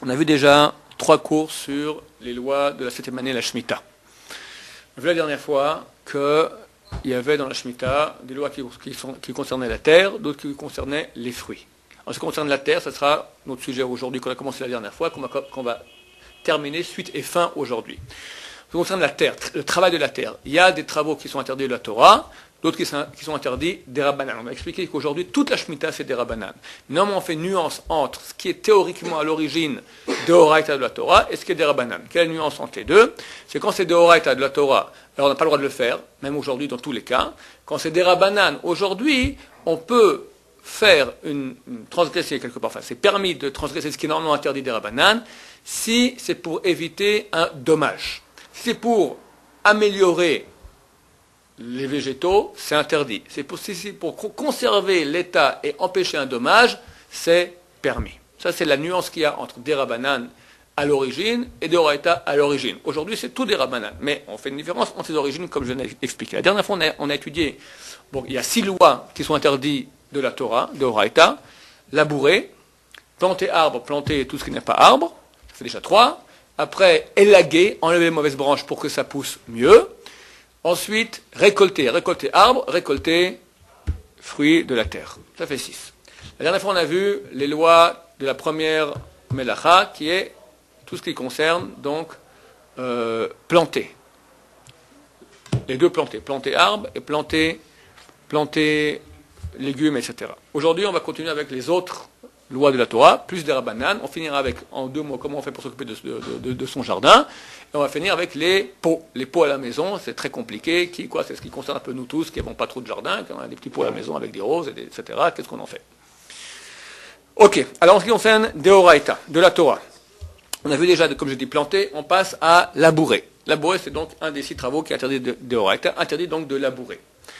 On a vu déjà 3 cours sur les lois de la 7e année, la Shemitah. On a vu la dernière fois qu'il y avait dans la Shemitah des lois qui concernaient la terre, d'autres qui concernaient les fruits. En ce qui concerne la terre, ce sera notre sujet aujourd'hui qu'on a commencé la dernière fois, qu'on va terminer suite et fin aujourd'hui. En ce qui concerne la terre, le travail de la terre, il y a des travaux qui sont interdits de la Torah, d'autres qui sont interdits des Rabbanan. On va expliquer qu'aujourd'hui, toute la Shemitah, c'est des Rabbanan. Néanmoins, on fait nuance entre ce qui est théoriquement à l'origine de Horaïta de la Torah et ce qui est des Rabbanan. Quelle nuance entre les deux? C'est quand c'est des Horaïta de la Torah, alors on n'a pas le droit de le faire, même aujourd'hui dans tous les cas. Quand c'est des Rabbanan, aujourd'hui, on peut faire transgresser quelque part, enfin c'est permis de transgresser ce qui est normalement interdit des Rabbanan, si c'est pour éviter un dommage. Si c'est pour améliorer les végétaux, c'est interdit. Si c'est pour conserver l'état et empêcher un dommage, c'est permis. Ça, c'est la nuance qu'il y a entre des Rabbanan à l'origine et des Horaïta à l'origine. Aujourd'hui, c'est tout des Rabbanan, mais on fait une différence entre ces origines, comme je l'ai expliqué. La dernière fois, on a étudié, il y a 6 lois qui sont interdites de la Torah, de Horaïta: labourer, planter arbre, planter tout ce qui n'est pas arbre, ça fait déjà 3. Après, élaguer, enlever les mauvaises branches pour que ça pousse mieux. Ensuite, récolter arbre, récolter fruits de la terre. Ça fait 6. La dernière fois, on a vu les lois de la première Melacha, qui est tout ce qui concerne, donc, planter. Les deux planter arbre et planter légumes, etc. Aujourd'hui, on va continuer avec les autres lois de la Torah, plus des Rabbanan. On finira avec, en 2 mots, comment on fait pour s'occuper de son jardin. Et on va finir avec les pots. Les pots à la maison, c'est très compliqué. C'est ce qui concerne un peu nous tous, qui n'avons pas trop de jardin, qui ont des petits pots à la maison avec des roses, etc. Qu'est-ce qu'on en fait? Ok, alors en ce qui concerne des Horaïta, de la Torah, on a vu déjà, comme je dis, planter, on passe à labourer. Labourer, c'est donc un des 6 travaux qui est interdit de Horaïta, interdit donc de labourer.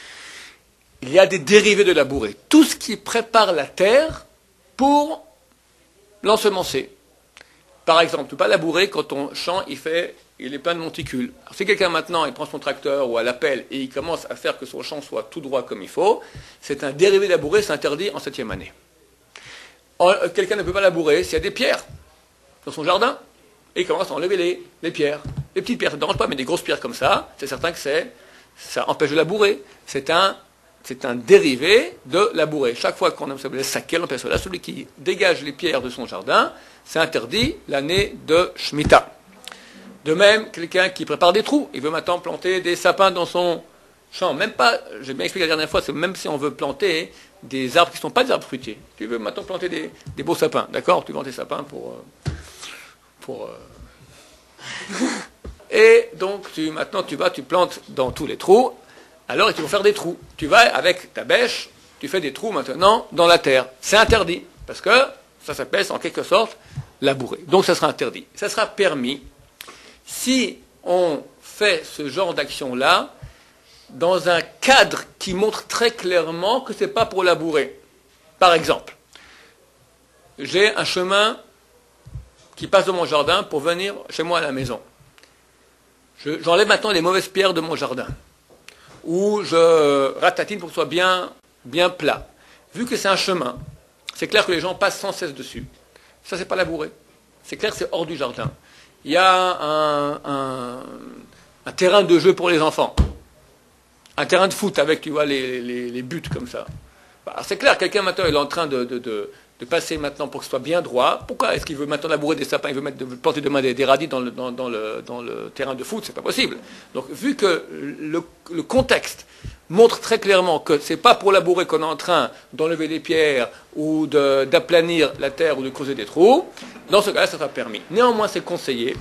Il y a des dérivés de labourer. Tout ce qui prépare la terre pour l'ensemencer. Par exemple, tu ne peux pas labourer quand ton champ il est plein de monticules. Alors, si quelqu'un maintenant il prend son tracteur ou à la pelle et il commence à faire que son champ soit tout droit comme il faut, c'est un dérivé de labourer, c'est interdit en 7e année. Quelqu'un ne peut pas labourer s'il y a des pierres dans son jardin et il commence à enlever les pierres. Les petites pierres, ça ne dérange pas, mais des grosses pierres comme ça, c'est certain que ça empêche de labourer. C'est un dérivé de labourer. Chaque fois qu'on appelle sakel, on appelle cela, celui qui dégage les pierres de son jardin, c'est interdit l'année de Shemitah. De même, quelqu'un qui prépare des trous, il veut maintenant planter des sapins dans son champ. Même pas, j'ai bien expliqué la dernière fois, c'est même si on veut planter des arbres qui ne sont pas des arbres fruitiers. Tu veux maintenant planter des beaux sapins, d'accord? Tu vends des sapins Et donc, maintenant, tu plantes dans tous les trous. Alors, ils vont faire des trous. Tu vas avec ta bêche, tu fais des trous maintenant dans la terre. C'est interdit, parce que ça s'appelle en quelque sorte labourer. Donc, ça sera interdit. Ça sera permis si on fait ce genre d'action-là dans un cadre qui montre très clairement que ce n'est pas pour labourer. Par exemple, j'ai un chemin qui passe dans mon jardin pour venir chez moi à la maison. J'enlève maintenant les mauvaises pierres de mon jardin. Ou je ratatine pour que ce soit bien plat. Vu que c'est un chemin, c'est clair que les gens passent sans cesse dessus. Ça, c'est pas labourer. C'est clair que c'est hors du jardin. Il y a un terrain de jeu pour les enfants. Un terrain de foot avec, tu vois, les buts comme ça. C'est clair, quelqu'un maintenant est en train de passer maintenant pour que ce soit bien droit. Pourquoi est-ce qu'il veut maintenant labourer des sapins? Il veut planter demain des radis dans le terrain de foot? C'est pas possible. Donc, vu que le contexte montre très clairement que c'est pas pour labourer qu'on est en train d'enlever des pierres ou d'aplanir la terre ou de creuser des trous, dans ce cas-là, ça sera permis. Néanmoins, c'est conseillé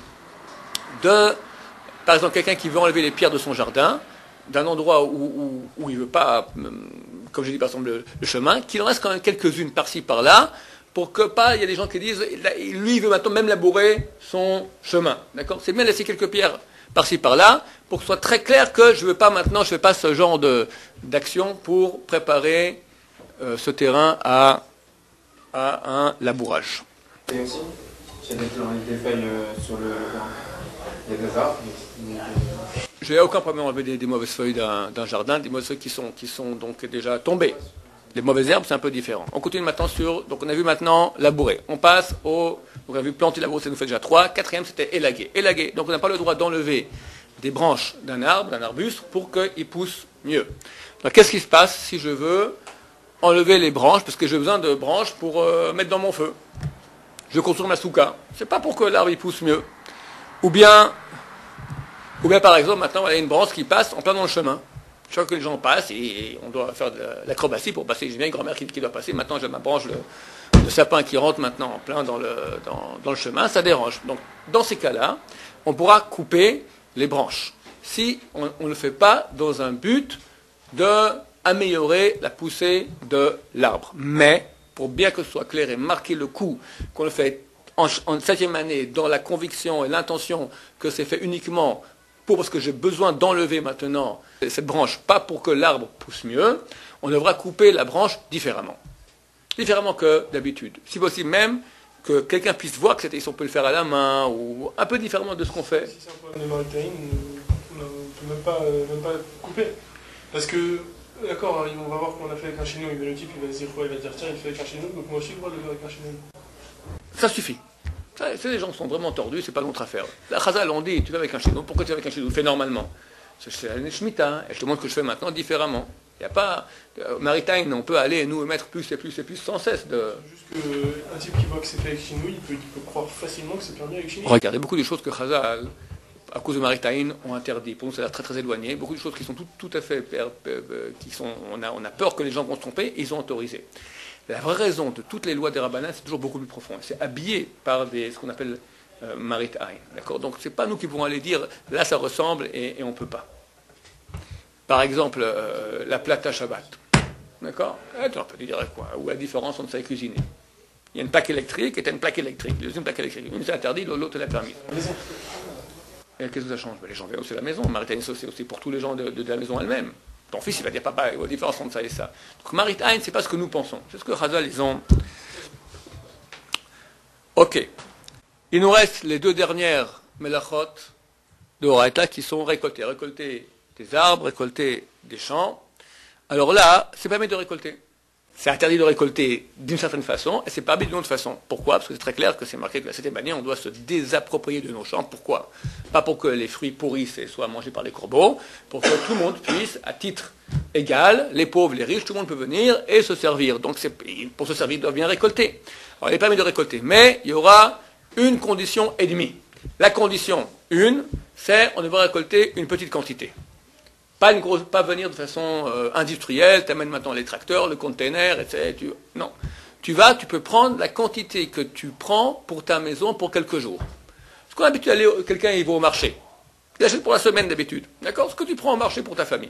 par exemple, quelqu'un qui veut enlever les pierres de son jardin, d'un endroit où il ne veut pas, comme j'ai dit par exemple le chemin, qu'il en reste quand même quelques-unes par-ci par-là, pour que pas, il y a des gens qui disent, lui il veut maintenant même labourer son chemin. D'accord? C'est bien de laisser quelques pierres par-ci par-là, pour que ce soit très clair que je ne fais pas ce genre d'action pour préparer ce terrain à un labourage. Et aussi, j'ai des feuilles sur il y a des arbres. J'ai aucun problème à enlever des mauvaises feuilles d'un jardin, des mauvaises feuilles qui sont donc déjà tombées. Les mauvaises herbes, c'est un peu différent. On continue maintenant donc on a vu maintenant labourer. On passe au Donc on a vu planter la brousse, ça nous fait déjà 3. Quatrième, c'était élaguer. Élaguer. Donc on n'a pas le droit d'enlever des branches d'un arbre, d'un arbuste, pour qu'il pousse mieux. Donc qu'est-ce qui se passe si je veux enlever les branches, parce que j'ai besoin de branches pour mettre dans mon feu? Je construis ma souka. C'est pas pour que l'arbre il pousse mieux. Ou bien par exemple, maintenant, il y a une branche qui passe en plein dans le chemin. Je vois que les gens passent et on doit faire de l'acrobatie pour passer. J'ai bien une grand-mère qui doit passer. Maintenant, j'ai ma branche de sapin qui rentre maintenant en plein dans le chemin. Ça dérange. Donc, dans ces cas-là, on pourra couper les branches. Si on ne le fait pas dans un but d'améliorer la poussée de l'arbre. Mais, pour bien que ce soit clair et marquer le coup qu'on le fait en 7e année dans la conviction et l'intention que c'est fait uniquement parce que j'ai besoin d'enlever maintenant cette branche, pas pour que l'arbre pousse mieux, on devra couper la branche différemment. Différemment que d'habitude. Si possible même que quelqu'un puisse voir que si on peut le faire à la main, ou un peu différemment de ce qu'on fait. Si c'est un problème de maritime, on ne peut même pas couper. Parce que, d'accord, on va voir qu'on l'a fait avec un chaînon, il va le type, il va se dire quoi, il va dire tiens, il fait avec un chaînon, donc moi aussi je dois le faire avec un chaînon. Ça suffit. Les gens sont vraiment tordus, c'est pas notre affaire. La Chazal, on dit, tu vas avec un chénou, pourquoi tu vas avec un chénou? Fais normalement. C'est la Shemitah, et je te montre que je fais maintenant différemment. Il n'y a pas. Maritime, on peut aller nous mettre plus et plus et plus sans cesse de. Juste qu'un type qui voit que c'est fait avec chénou, il peut croire facilement que c'est permis avec chénou. Regardez, beaucoup de choses que Chazal, à cause de Maritime, ont interdit. Pour nous, ça a l'air très très éloigné. Beaucoup de choses qui sont tout à fait. On a peur que les gens vont se tromper, ils ont autorisé. La vraie raison de toutes les lois des Rabbanan, c'est toujours beaucoup plus profond. C'est habillé par ce qu'on appelle Marit Ain. D'accord? Donc, ce n'est pas nous qui pourrons aller dire, là, ça ressemble et on ne peut pas. Par exemple, la plate à Shabbat. D'accord? Tu peux dire quoi? Ou la différence entre ça et cuisiner. Il y a une plaque électrique et tu as une plaque électrique. Il y a une plaque électrique. Une c'est interdit, l'autre est permise. Et qu'est-ce que ça change? Les gens viennent aussi à la maison. Marit Ain, c'est aussi pour tous les gens de la maison elle-même. Ton fils, il va dire, papa, il y a une différence entre ça et ça. Donc, Marit Ain, ce n'est pas ce que nous pensons. C'est ce que Chazal, ils ont. Ok. Il nous reste les deux dernières melachot de Horaïta qui sont récoltées. Récolter des arbres, récolter des champs. Alors là, c'est permis de récolter. C'est interdit de récolter d'une certaine façon, et c'est permis d'une autre façon. Pourquoi? Parce que c'est très clair que c'est marqué que la 7e année, on doit se désapproprier de nos champs. Pourquoi? Pas pour que les fruits pourrissent et soient mangés par les corbeaux, pour que tout le monde puisse, à titre égal, les pauvres, les riches, tout le monde peut venir et se servir. Donc pour se servir, ils doivent bien récolter. Alors il est permis de récolter, mais il y aura une condition et demie. La condition 1, c'est on devra récolter une petite quantité. Pas venir de façon industrielle, tu amènes maintenant les tracteurs, le container, etc. Non. Tu peux prendre la quantité que tu prends pour ta maison pour quelques jours. Ce qu'on a l'habitude d'aller, quelqu'un il va au marché. Il achète pour la semaine d'habitude. D'accord? Ce que tu prends au marché pour ta famille.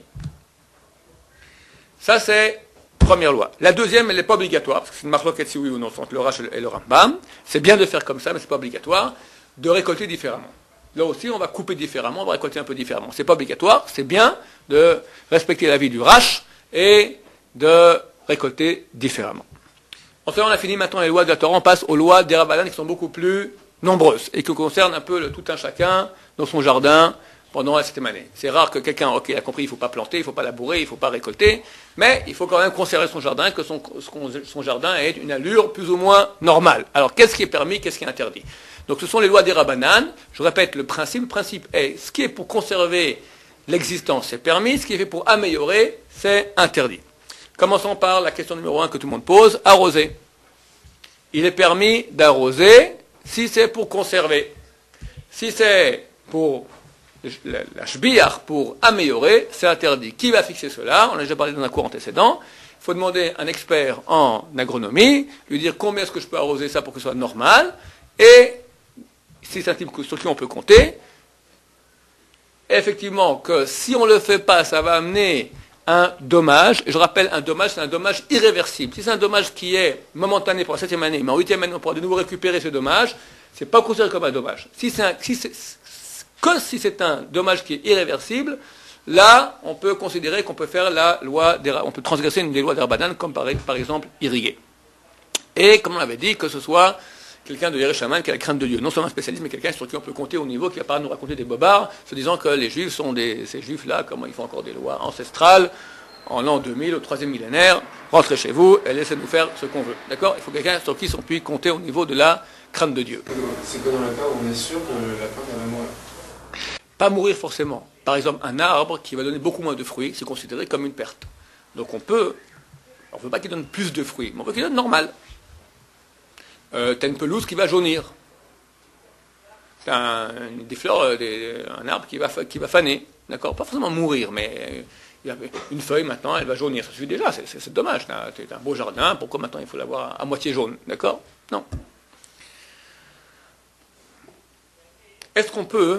Ça, c'est première loi. La deuxième, elle n'est pas obligatoire, parce que c'est une marloquette si oui ou non entre le Rash et le Rambam. C'est bien de faire comme ça, mais ce n'est pas obligatoire, de récolter différemment. Là aussi, on va couper différemment, on va récolter un peu différemment. Ce n'est pas obligatoire, c'est bien de respecter l'avis du Rash et de récolter différemment. Enfin, on a fini maintenant les lois de la Torah, on passe aux lois des Rabbanan qui sont beaucoup plus nombreuses et qui concernent un peu tout un chacun dans son jardin pendant la 7e année. C'est rare que quelqu'un, a compris, il ne faut pas planter, il ne faut pas labourer, il ne faut pas récolter, mais il faut quand même conserver son jardin, que son jardin ait une allure plus ou moins normale. Alors, qu'est-ce qui est permis, qu'est-ce qui est interdit? Donc, ce sont les lois des Rabbanan. Je répète le principe. Le principe est, ce qui est pour conserver l'existence, c'est permis. Ce qui est fait pour améliorer, c'est interdit. Commençons par la question numéro 1 que tout le monde pose, arroser. Il est permis d'arroser si c'est pour conserver. Si c'est pour la shbiach, pour améliorer, c'est interdit. Qui va fixer cela? On a déjà parlé dans un cours antécédent. Il faut demander à un expert en agronomie, lui dire combien est-ce que je peux arroser ça pour que ce soit normal, et si c'est un type sur qui on peut compter, effectivement que si on ne le fait pas, ça va amener un dommage. Et je rappelle, un dommage, c'est un dommage irréversible. Si c'est un dommage qui est momentané pour la 7e année, mais en 8e année, on pourra de nouveau récupérer ce dommage, ce n'est pas considéré comme un dommage. Si c'est un dommage qui est irréversible, là, on peut considérer qu'on peut faire on peut transgresser une des lois des Rabbanan, comme par exemple irriguer. Et comme on l'avait dit, que ce soit quelqu'un de Yerushalayim qui a la crainte de Dieu. Non seulement un spécialiste, mais quelqu'un sur qui on peut compter au niveau qui ne va pas nous raconter des bobards, se disant que les Juifs sont ces Juifs-là, comment ils font encore des lois ancestrales, en l'an 2000, au troisième millénaire, rentrez chez vous et laissez-nous faire ce qu'on veut. D'accord? Il faut quelqu'un sur qui on puisse compter au niveau de la crainte de Dieu. C'est que dans le cas où on est sûr que la plante va mourir. Pas mourir forcément. Par exemple, un arbre qui va donner beaucoup moins de fruits, c'est considéré comme une perte. Donc on ne veut pas qu'il donne plus de fruits, mais on veut qu'il donne normal. T'as une pelouse qui va jaunir. T'as des fleurs, un arbre qui va faner. D'accord? Pas forcément mourir, mais une feuille maintenant, elle va jaunir. Ça suffit déjà, c'est dommage. T'as un beau jardin, pourquoi maintenant il faut l'avoir à moitié jaune? D'accord? Non. Est-ce qu'on peut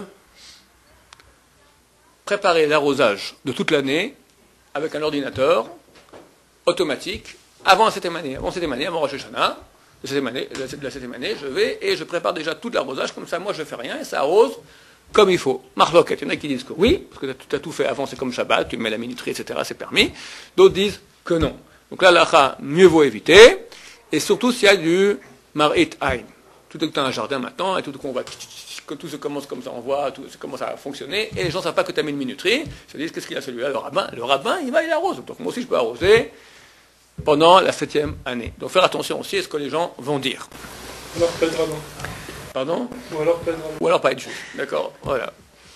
préparer l'arrosage de toute l'année avec un ordinateur automatique avant la 7e année? Avant Rosh Hashanah, de la 7e année, je vais et je prépare déjà tout l'arrosage, comme ça, moi je ne fais rien et ça arrose comme il faut. Marloquette, il y en a qui disent que oui, parce que tu as tout fait avant, c'est comme Shabbat, tu mets la minuterie, etc., c'est permis. D'autres disent que non. Donc là, l'akha, mieux vaut éviter, et surtout s'il y a du marit ayn. Tout est que tu as un jardin maintenant, et tout qu'on voit, que tout se commence comme ça, on voit, tout ça commence à fonctionner, et les gens ne savent pas que tu as mis une minuterie, ils se disent qu'est-ce qu'il a celui-là, le rabbin, il arrose. Donc moi aussi je peux arroser pendant la 7e année. Donc faire attention aussi à ce que les gens vont dire. Alors pas de rabbin. Pardon? Ou alors pas de rabbin. Ou alors pas être juif. D'accord? Voilà.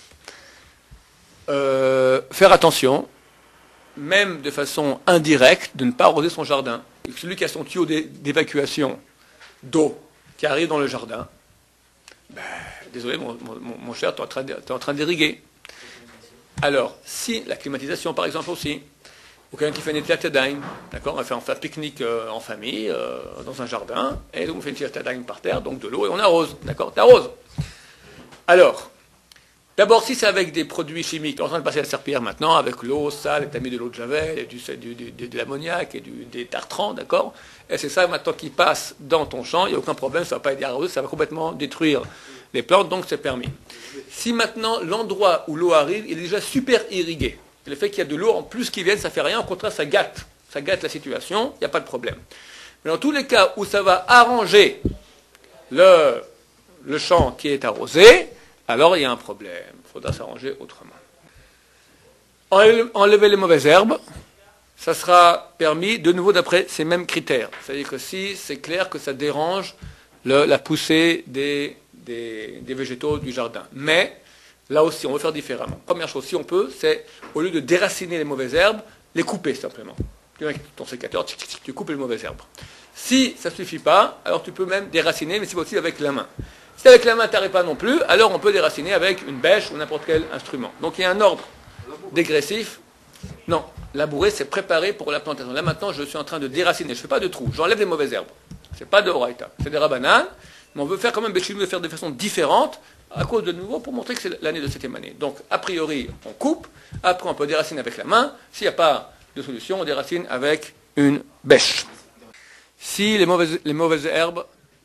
Faire attention, même de façon indirecte, de ne pas arroser son jardin. Et celui qui a son tuyau d'évacuation d'eau qui arrive dans le jardin, désolé mon cher, tu es en train d'irriguer. Alors, si la climatisation par exemple aussi, ou quelqu'un qui fait une tlatadaim, d'accord, on fait un pique-nique en famille, dans un jardin, et donc on fait une tlatadaim par terre, donc de l'eau, et on arrose, d'accord, t'arroses. Alors, d'abord, si c'est avec des produits chimiques, tu es en train de passer la serpillière maintenant, avec l'eau sale, et tu as mis de l'eau de javel, et de l'ammoniac, et des tartrans, d'accord, et c'est ça maintenant qui passe dans ton champ, il n'y a aucun problème, ça ne va pas être arrosé, ça va complètement détruire les plantes, donc c'est permis. Si maintenant, l'endroit où l'eau arrive, il est déjà super irrigué, le fait qu'il y a de l'eau en plus qui vienne, ça ne fait rien, au contraire, ça gâte la situation, il n'y a pas de problème. Mais dans tous les cas où ça va arranger le champ qui est arrosé, alors il y a un problème, il faudra s'arranger autrement. Enlever les mauvaises herbes, ça sera permis de nouveau d'après ces mêmes critères. C'est-à-dire que si c'est clair que ça dérange la poussée des végétaux du jardin. Mais là aussi, on veut faire différemment. Première chose, si on peut, c'est, au lieu de déraciner les mauvaises herbes, les couper simplement. Tu as ton sécateur, tu coupes les mauvaises herbes. Si ça ne suffit pas, alors tu peux même déraciner, mais c'est possible avec la main. Si avec la main, tu n'arrives pas non plus, alors on peut déraciner avec une bêche ou n'importe quel instrument. Donc il y a un ordre dégressif. Non, labourer, c'est préparer pour la plantation. Là maintenant, je suis en train de déraciner. Je ne fais pas de trou, j'enlève les mauvaises herbes. Ce n'est pas de Horaïta, c'est des Rabbanan, mais on veut faire quand même Béchinou de faire de façon différente, à cause de nouveau, pour montrer que c'est l'année de 7e année. Donc, a priori, on coupe, après on peut déraciner avec la main, s'il n'y a pas de solution, on déracine avec une bêche. Si les mauvaises herbes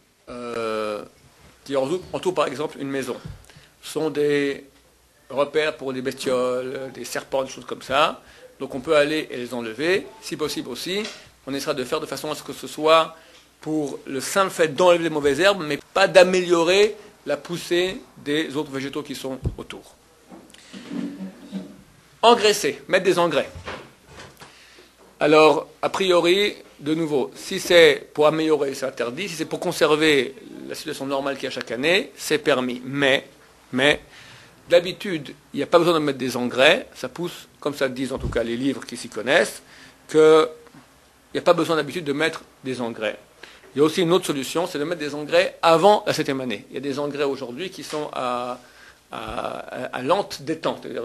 qui entourent par exemple une maison sont des repères pour des bestioles, des serpents, des choses comme ça, donc on peut aller et les enlever, si possible aussi, on essaiera de faire de façon à ce que ce soit pour le simple fait d'enlever les mauvaises herbes, mais pas d'améliorer la poussée des autres végétaux qui sont autour. Engraisser, mettre des engrais. Alors, a priori, de nouveau, si c'est pour améliorer, c'est interdit. Si c'est pour conserver la situation normale qu'il y a chaque année, c'est permis. Mais, d'habitude, il n'y a pas besoin de mettre des engrais. Ça pousse, comme ça disent en tout cas les livres qui s'y connaissent, qu'il n'y a pas besoin d'habitude de mettre des engrais. Il y a aussi une autre solution, c'est de mettre des engrais avant la 7e année. Il y a des engrais aujourd'hui qui sont à lente détente. C'est-à-dire,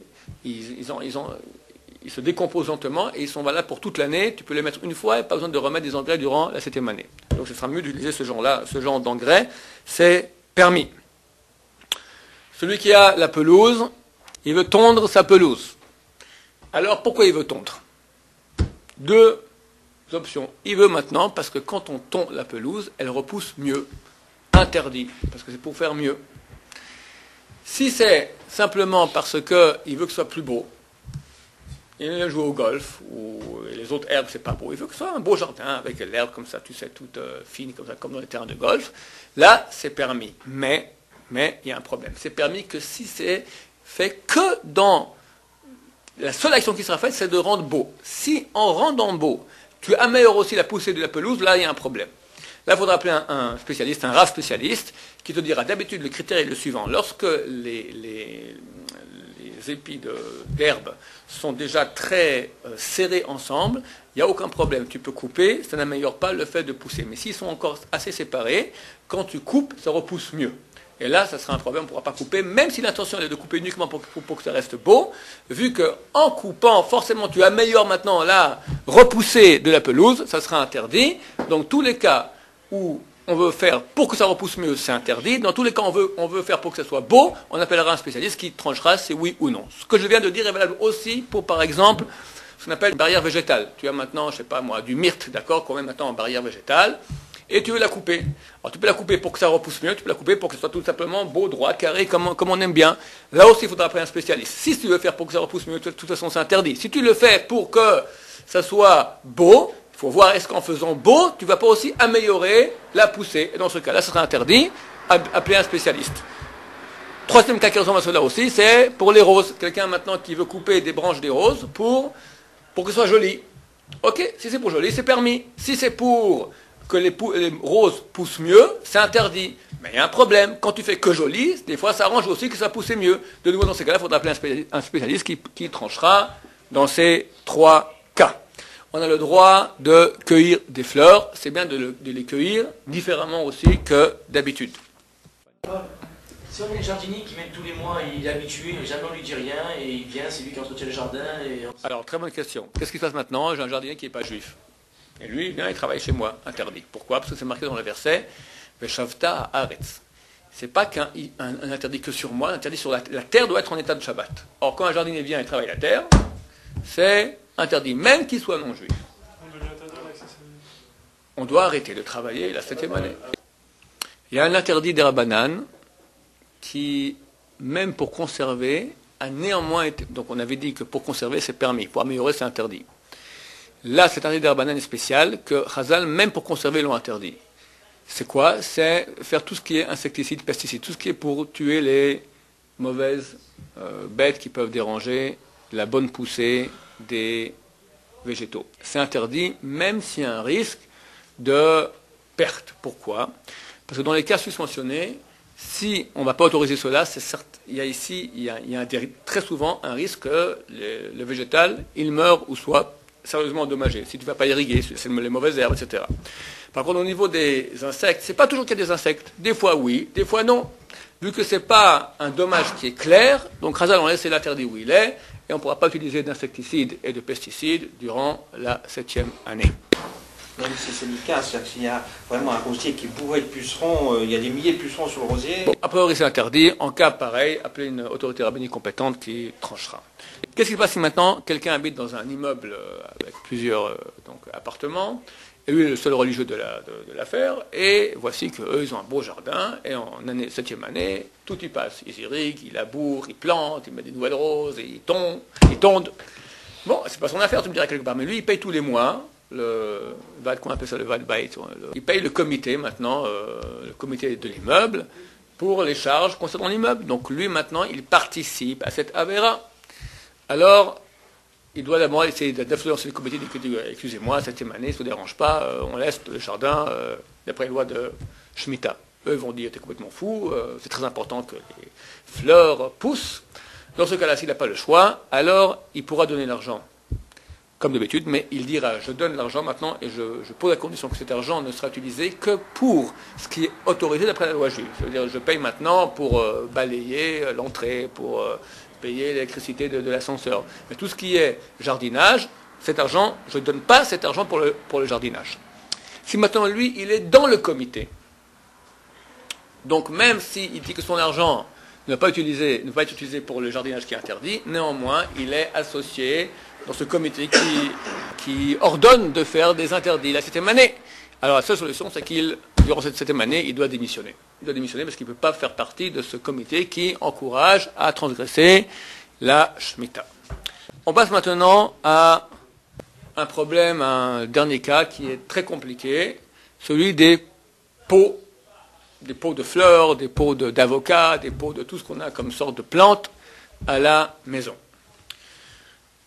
ils se décomposent lentement et ils sont valables pour toute l'année. Tu peux les mettre une fois et pas besoin de remettre des engrais durant la 7e année. Donc ce sera mieux d'utiliser ce genre d'engrais. C'est permis. Celui qui a la pelouse, il veut tondre sa pelouse. Alors pourquoi il veut tondre? Deux options. Il veut maintenant parce que quand on tond la pelouse, elle repousse mieux. Interdit, parce que c'est pour faire mieux. Si c'est simplement parce qu'il veut que ce soit plus beau, il veut jouer au golf, ou les autres herbes, c'est pas beau, il veut que ce soit un beau jardin, avec l'herbe comme ça, tu sais, toute fine, comme ça, comme dans les terrains de golf, là, c'est permis. Mais, il y a un problème. C'est permis que si c'est fait que dans la seule action qui sera faite, c'est de rendre beau. Si en rendant beau, tu améliores aussi la poussée de la pelouse, là, il y a un problème. Là, il faudra appeler un spécialiste, un RAF spécialiste, qui te dira d'habitude le critère est le suivant. Lorsque les épis d'herbe sont déjà très serrés ensemble, il n'y a aucun problème. Tu peux couper, ça n'améliore pas le fait de pousser. Mais s'ils sont encore assez séparés, quand tu coupes, ça repousse mieux. Et là, ça sera un problème, on ne pourra pas couper, même si l'intention est de couper uniquement pour que ça reste beau, vu qu'en coupant, forcément, tu améliores maintenant la repoussée de la pelouse, ça sera interdit. Donc, tous les cas où on veut faire pour que ça repousse mieux, c'est interdit. Dans tous les cas, on veut faire pour que ça soit beau, on appellera un spécialiste qui tranchera si oui ou non. Ce que je viens de dire est valable aussi pour, par exemple, ce qu'on appelle une barrière végétale. Tu as maintenant, je ne sais pas moi, du myrte, d'accord, qu'on met maintenant en barrière végétale, et tu veux la couper. Alors tu peux la couper pour que ça repousse mieux, tu peux la couper pour que ce soit tout simplement beau, droit, carré, comme on aime bien. Là aussi, il faudra après un spécialiste. Si tu veux faire pour que ça repousse mieux, de toute façon, c'est interdit. Si tu le fais pour que ça soit beau, il faut voir est-ce qu'en faisant beau, tu ne vas pas aussi améliorer la poussée. Et dans ce cas-là, ça sera interdit, appeler un spécialiste. Troisième cas qui ressemble à cela aussi, c'est pour les roses. Quelqu'un maintenant qui veut couper des branches des roses pour que ce soit joli. Ok, si c'est pour joli, c'est permis. Si c'est pour que les roses poussent mieux, c'est interdit. Mais il y a un problème. Quand tu fais que joli, des fois, ça arrange aussi que ça pousse mieux. De nouveau, dans ces cas-là, il faudra appeler un spécialiste qui tranchera dans ces trois cas. On a le droit de cueillir des fleurs. C'est bien de les cueillir différemment aussi que d'habitude. Si on a un jardinier qui même tous les mois, il est habitué, jamais on lui dit rien, et il vient, c'est lui qui entretient le jardin. Alors, très bonne question. Qu'est-ce qui se passe maintenant? J'ai un jardinier qui n'est pas juif. Et lui, il vient, il travaille chez moi, interdit. Pourquoi? Parce que c'est marqué dans le verset, Veshavta haaretz. C'est pas qu'un interdit que sur moi, un interdit sur la terre doit être en état de Shabbat. Or, quand un jardinier vient et travaille la terre, c'est interdit, même qu'il soit non juif. On doit arrêter de travailler la 7e année. Il y a un interdit des Rabbanan qui, même pour conserver, a néanmoins été. Donc on avait dit que pour conserver, c'est permis. Pour améliorer, c'est interdit. Là, cet interdit des Rabbanan est spécial, que Chazal, même pour conserver, l'ont interdit. C'est quoi? C'est faire tout ce qui est insecticide, pesticide, tout ce qui est pour tuer les mauvaises bêtes qui peuvent déranger la bonne poussée des végétaux. C'est interdit, même s'il y a un risque de perte. Pourquoi? Parce que dans les cas susmentionnés, si on ne va pas autoriser cela, c'est certes, il y a très souvent un risque que le végétal, il meurt ou soit sérieusement endommagé. Si tu ne vas pas irriguer, c'est les mauvaises herbes, etc. Par contre, au niveau des insectes, c'est pas toujours qu'il y a des insectes. Des fois oui, des fois non. Vu que c'est pas un dommage qui est clair, donc Chazal, on laisse l'interdit où il est, et on ne pourra pas utiliser d'insecticides et de pesticides durant la 7e année. Même si c'est le cas, c'est-à-dire qu'il y a vraiment un rosier qui est bourré de pucerons, il y a des milliers de pucerons sur le rosier. Bon, a priori c'est interdit. En cas pareil, appelez une autorité rabbinique compétente qui tranchera. Qu'est-ce qui se passe si maintenant quelqu'un habite dans un immeuble avec plusieurs appartements, et lui est le seul religieux de l'affaire, et voici qu'eux ils ont un beau jardin, et en 7e année, tout y passe. Ils irriguent, ils labourent, ils plantent, ils mettent des nouvelles roses, et ils tondent. Bon, c'est pas son affaire, tu me dirais quelque part, mais lui il paye tous les mois. Qu'on appelle ça le Vadbait. Il paye le comité maintenant, le comité de l'immeuble, pour les charges concernant l'immeuble. Donc lui maintenant, il participe à cette avéra. Alors, il doit d'abord essayer d'influencer le comité, excusez-moi, 7e année, ça ne dérange pas, on laisse le jardin d'après les lois de Shemitah. Eux vont dire, t'es complètement fou, c'est très important que les fleurs poussent. Dans ce cas-là, s'il n'a pas le choix, alors il pourra donner l'argent comme d'habitude, mais il dira, je donne l'argent maintenant et je pose la condition que cet argent ne sera utilisé que pour ce qui est autorisé d'après la loi juive. C'est-à-dire, je paye maintenant pour balayer l'entrée, pour payer l'électricité de l'ascenseur. Mais tout ce qui est jardinage, cet argent, je ne donne pas cet argent pour le jardinage. Si maintenant, lui, il est dans le comité, donc même s'il dit que son argent ne va pas être utilisé pour le jardinage qui est interdit, néanmoins, il est associé dans ce comité qui ordonne de faire des interdits la 7e année. Alors la seule solution, c'est durant cette 7e année, il doit démissionner. Il doit démissionner parce qu'il ne peut pas faire partie de ce comité qui encourage à transgresser la Shemitah. On passe maintenant à un problème, un dernier cas qui est très compliqué, celui des pots de fleurs, des pots d'avocats, des pots de tout ce qu'on a comme sorte de plantes à la maison.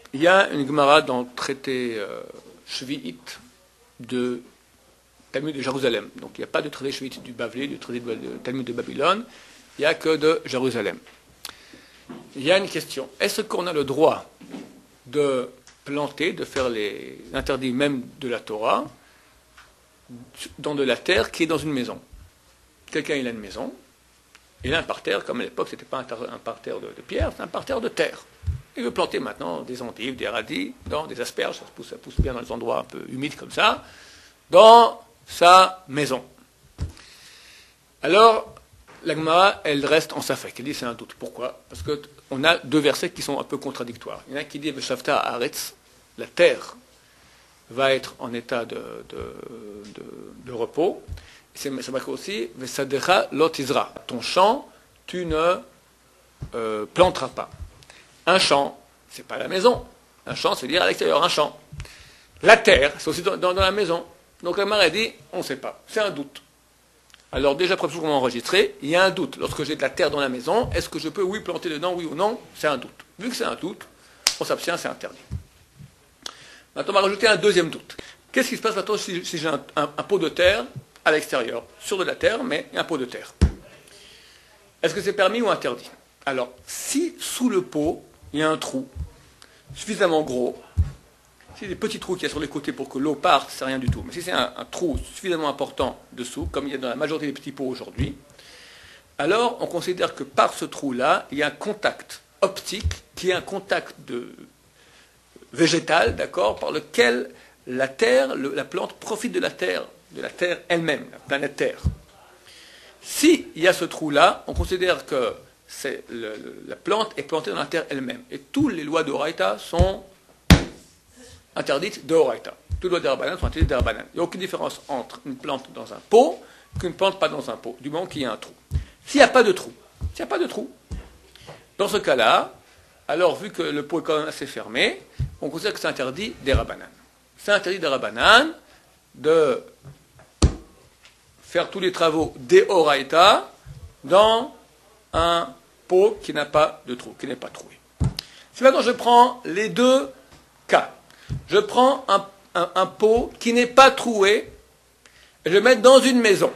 il y a une Gemara dans le traité Shvi'it de Talmud de Jérusalem. Donc il n'y a pas de traité Shvi'it du Bavli, du traité de Talmud de Babylone, il n'y a que de Jérusalem. Il y a une question. Est-ce qu'on a le droit de planter, de faire les interdits même de la Torah, dans de la terre qui est dans une maison? Quelqu'un, il a une maison, il a un parterre, comme à l'époque, ce n'était pas un parterre de pierre, c'est un parterre de terre. Il veut planter maintenant des endives, des radis, dans des asperges, ça pousse bien dans les endroits un peu humides comme ça, dans sa maison. Alors, la Gemara, elle reste en safek, elle dit c'est un doute. Pourquoi? Parce qu'on a deux versets qui sont un peu contradictoires. Il y en a qui dit Veshavta Haaretz, la terre va être en état de repos. Ça marque aussi Vesadecha Lotizra. Ton champ, tu ne planteras pas. Un champ, c'est pas la maison. Un champ, c'est dire à l'extérieur, un champ. La terre, c'est aussi dans la maison. Donc la Gemara dit, on ne sait pas. C'est un doute. Alors déjà, après tout qu'on a enregistré, il y a un doute. Lorsque j'ai de la terre dans la maison, est-ce que je peux, oui, planter dedans, oui ou non? C'est un doute. Vu que c'est un doute, on s'abstient, c'est interdit. Maintenant, on va rajouter un deuxième doute. Qu'est-ce qui se passe maintenant si j'ai un pot de terre à l'extérieur, sur de la terre, mais un pot de terre? Est-ce que c'est permis ou interdit? Alors, si sous le pot, il y a un trou suffisamment gros, si des petits trous qu'il y a sur les côtés pour que l'eau parte, c'est rien du tout. Mais si c'est un trou suffisamment important dessous, comme il y a dans la majorité des petits pots aujourd'hui, alors on considère que par ce trou-là, il y a un contact optique qui est un contact végétal, d'accord, par lequel la terre, la plante profite de la terre elle-même, la planète Terre. S'il y a ce trou-là, on considère que la plante est plantée dans la terre elle-même. Et toutes les lois de Horaïta sont interdites de Horaïta. Toutes les lois de Rabbanan sont interdites de Rabbanan. Il n'y a aucune différence entre une plante dans un pot qu'une plante pas dans un pot, du moment qu'il y a un trou. S'il n'y a pas de trou, dans ce cas-là, alors vu que le pot est quand même assez fermé, on considère que c'est interdit des Rabbanan. C'est interdit des Rabbanan de faire tous les travaux des Horaïta dans un pot qui n'a pas de trou, qui n'est pas troué. Si maintenant je prends les deux cas, je prends un pot qui n'est pas troué et je le mets dans une maison.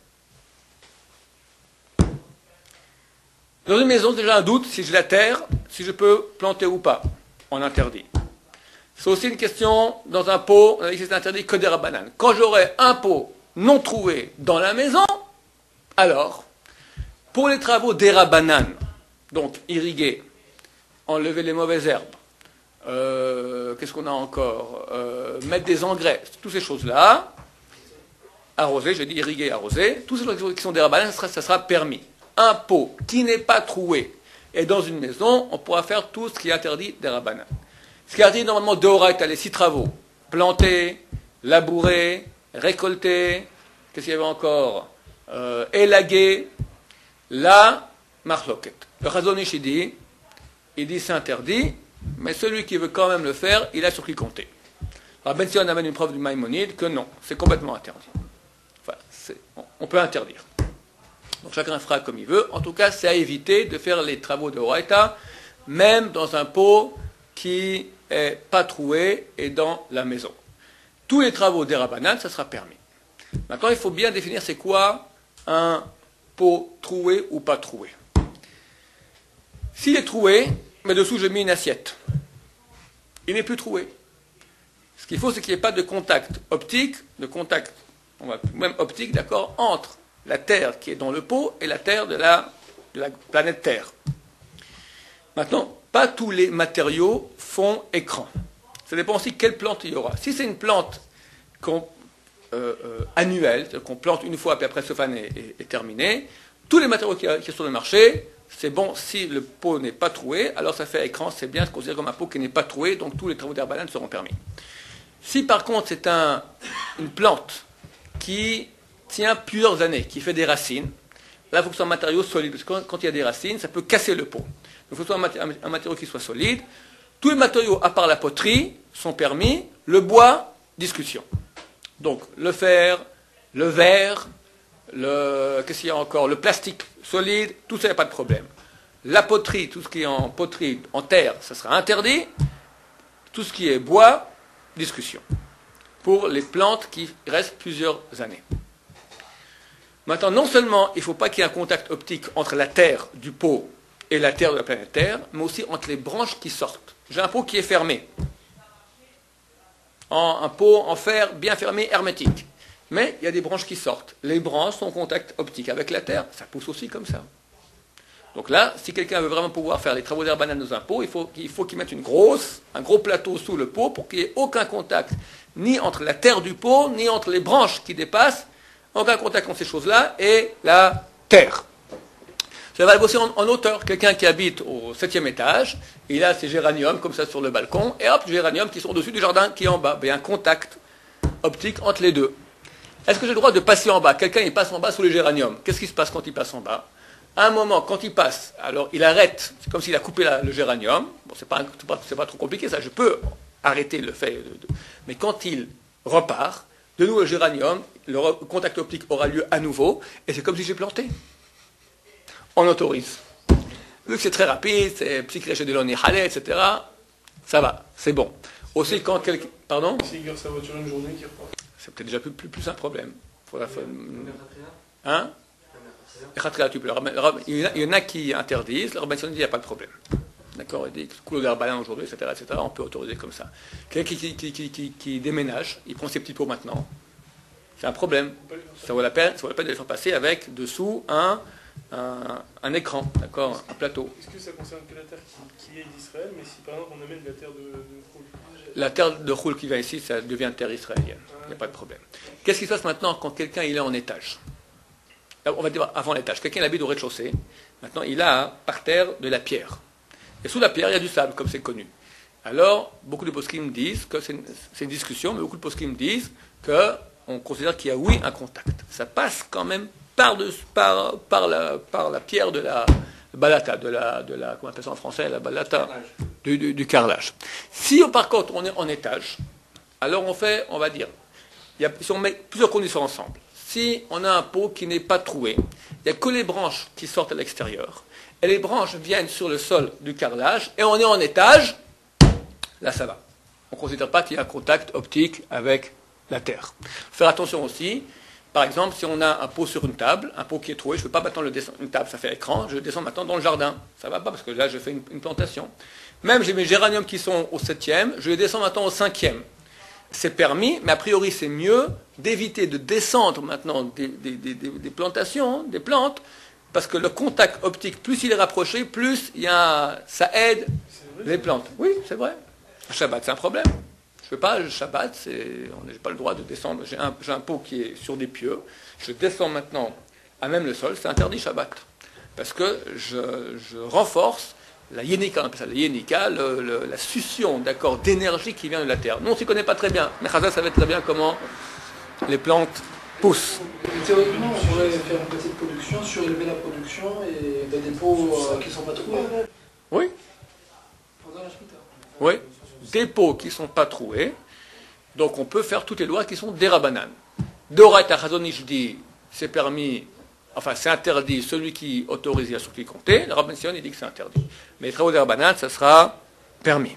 Dans une maison, c'est déjà un doute si j'ai la terre, si je peux planter ou pas. On interdit. C'est aussi une question, dans un pot, on a dit que c'est interdit que des Rabbanan. Quand j'aurai un pot non troué dans la maison, alors, pour les travaux des Rabbanan, donc irriguer, enlever les mauvaises herbes, qu'est-ce qu'on a encore, mettre des engrais, toutes ces choses-là, arroser, je dis irriguer, arroser, toutes ces choses qui sont des Rabbanan, ça sera permis. Un pot qui n'est pas troué et dans une maison, on pourra faire tout ce qui est interdit des Rabbanan. Ce qui est interdit normalement de Horaïta, les 6 travaux, planter, labourer, récolter, qu'est-ce qu'il y avait encore, élaguer, la marloquet. Le Chazon Ish, il dit c'est interdit, mais celui qui veut quand même le faire, il a sur qui compter. Alors Ben Sion amène une preuve du Maïmonide que non, c'est complètement interdit. Enfin, on peut interdire. Donc chacun fera comme il veut. En tout cas, c'est à éviter de faire les travaux de Horaïta, même dans un pot qui n'est pas troué et dans la maison. Tous les travaux des Rabbanan, ça sera permis. Maintenant, il faut bien définir c'est quoi un pot troué ou pas troué. S'il est troué, mais dessous j'ai mis une assiette, il n'est plus troué. Ce qu'il faut, c'est qu'il n'y ait pas de contact optique, même optique, d'accord, entre la terre qui est dans le pot et la terre de la planète Terre. Maintenant, pas tous les matériaux font écran. Ça dépend aussi quelle plante il y aura. Si c'est une plante annuelle, c'est-à-dire qu'on plante une fois, puis après ce fan est terminé, tous les matériaux qui sont sur le marché, c'est bon, si le pot n'est pas troué, alors ça fait écran, c'est bien, c'est considéré comme un pot qui n'est pas troué, donc tous les travaux d'Herbanan seront permis. Si par contre c'est une plante qui tient plusieurs années, qui fait des racines, là il faut que ce soit un matériau solide, parce que quand il y a des racines, ça peut casser le pot. Donc il faut que ce soit un matériau qui soit solide. Tous les matériaux, à part la poterie, sont permis. Le bois, discussion. Donc le fer, le verre, qu'est-ce qu'il y a encore, le plastique solide, tout ça, il n'y a pas de problème. La poterie, tout ce qui est en poterie, en terre, ça sera interdit. Tout ce qui est bois, discussion. Pour les plantes qui restent plusieurs années. Maintenant, non seulement il ne faut pas qu'il y ait un contact optique entre la terre du pot et la terre de la planète Terre, mais aussi entre les branches qui sortent. J'ai un pot qui est fermé. Un pot en fer bien fermé, hermétique. Mais il y a des branches qui sortent. Les branches sont en contact optique avec la terre. Ça pousse aussi comme ça. Donc là, si quelqu'un veut vraiment pouvoir faire les travaux d'herbanane dans un pot, il faut qu'il mette un gros plateau sous le pot pour qu'il n'y ait aucun contact, ni entre la terre du pot, ni entre les branches qui dépassent, aucun contact entre ces choses-là et la terre. Ça va aussi en hauteur. Quelqu'un qui habite au 7e étage, il a ses géraniums comme ça sur le balcon, et hop, les géraniums qui sont au-dessus du jardin qui est en bas. Il y a un contact optique entre les deux. Est-ce que j'ai le droit de passer en bas? Quelqu'un, il passe en bas sous les géraniums. Qu'est-ce qui se passe quand il passe en bas? À un moment, quand il passe, alors il arrête, c'est comme s'il a coupé le géranium. Bon, c'est pas trop compliqué ça, je peux arrêter le fait. Mais quand il repart, de nouveau le géranium, le contact optique aura lieu à nouveau, et c'est comme si j'ai planté. On autorise. Vu que c'est très rapide, c'est psychique de l'on halé, etc., ça va, c'est bon. Aussi quand quelqu'un... Pardon? S'il garde sa voiture une journée, qu'il repart. C'est peut-être déjà plus un problème. Hein? Il y en a qui interdisent, la Rabban dit qu'il n'y a pas de problème. D'accord? Il dit que couleur d'herbalin aujourd'hui, etc., on peut autoriser comme ça. Quelqu'un qui déménage, il prend ses petits pots maintenant. C'est un problème. Ça vaut la peine de les faire passer avec dessous un écran, d'accord? Un plateau. Est-ce que ça concerne que la terre qui est d'Israël, mais si par exemple on amène la terre de Khoul? La terre de Khoul qui vient ici, ça devient terre israélienne. Il n'y a pas de problème. Qu'est-ce qui se passe maintenant quand quelqu'un il est en étage? On va dire avant l'étage. Quelqu'un habite au rez-de-chaussée. Maintenant, il a par terre de la pierre. Et sous la pierre, il y a du sable, comme c'est connu. Alors, beaucoup de poskim disent que c'est une discussion, mais beaucoup de poskim disent qu'on considère qu'il y a, oui, un contact. Ça passe quand même par la pierre de la balata, comment on appelle ça en français, la balata, du carrelage. Si, par contre, on est en étage, alors on va dire, si on met plusieurs conditions ensemble, si on a un pot qui n'est pas troué, il n'y a que les branches qui sortent à l'extérieur, et les branches viennent sur le sol du carrelage, et on est en étage, là ça va. On ne considère pas qu'il y a un contact optique avec la terre. Faire attention aussi, par exemple, si on a un pot sur une table, un pot qui est troué, je ne peux pas maintenant le descendre, une table ça fait écran, je le descends maintenant dans le jardin. Ça ne va pas parce que là je fais une plantation. Même j'ai mes géraniums qui sont au 7e, je les descends maintenant au 5e. C'est permis, mais a priori c'est mieux d'éviter de descendre maintenant des plantations, des plantes, parce que le contact optique, plus il est rapproché, plus ça aide les plantes. Oui, c'est vrai. Le Shabbat, c'est un problème. Je ne peux pas, le Shabbat, on n'a pas le droit de descendre. J'ai un pot qui est sur des pieux, je descends maintenant à même le sol, c'est interdit Shabbat. Parce que je renforce la yénika, on appelle ça la yénika, la succion d'énergie qui vient de la terre. Nous, on ne s'y connaît pas très bien, mais Chazal savait très bien comment les plantes poussent. Théoriquement, on pourrait faire une petite production, surélever la production et dans des pots qui ne sont pas troués. Oui. Pendant la Shemitah. Oui. Des pots qui ne sont pas troués, donc on peut faire toutes les lois qui sont des rabbanan. Doraita Chazonish dit, c'est permis. Enfin, c'est interdit, celui qui autorise à qui compter, le Rabban Sion, il dit que c'est interdit. Mais les travaux d'herbanane, ça sera permis.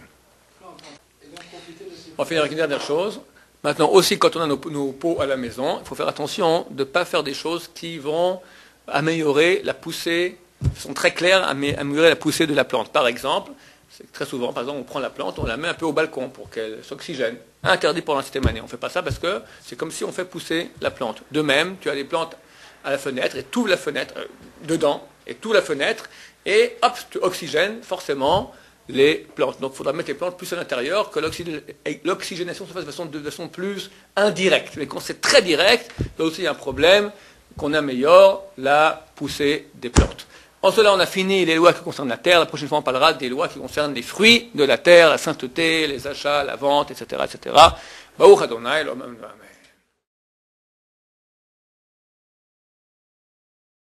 On va finir avec une dernière chose. Maintenant, aussi, quand on a nos pots à la maison, il faut faire attention de ne pas faire des choses qui vont améliorer la poussée, sont très claires, améliorer la poussée de la plante. Par exemple, c'est très souvent, par exemple, on prend la plante, on la met un peu au balcon pour qu'elle s'oxygène. Interdit pour l'instémané. On ne fait pas ça parce que c'est comme si on fait pousser la plante. De même, tu as des plantes à la fenêtre, et tu ouvres la fenêtre dedans, et tu ouvres la fenêtre, et hop, tu oxygènes forcément les plantes. Donc il faudra mettre les plantes plus à l'intérieur, que l'oxygénation se fasse de façon plus indirecte. Mais quand c'est très direct, là aussi il y a un problème, qu'on améliore la poussée des plantes. En cela, on a fini les lois qui concernent la terre. La prochaine fois, on parlera des lois qui concernent les fruits de la terre, la sainteté, les achats, la vente, etc., etc. Baruch Adonai, l'homme,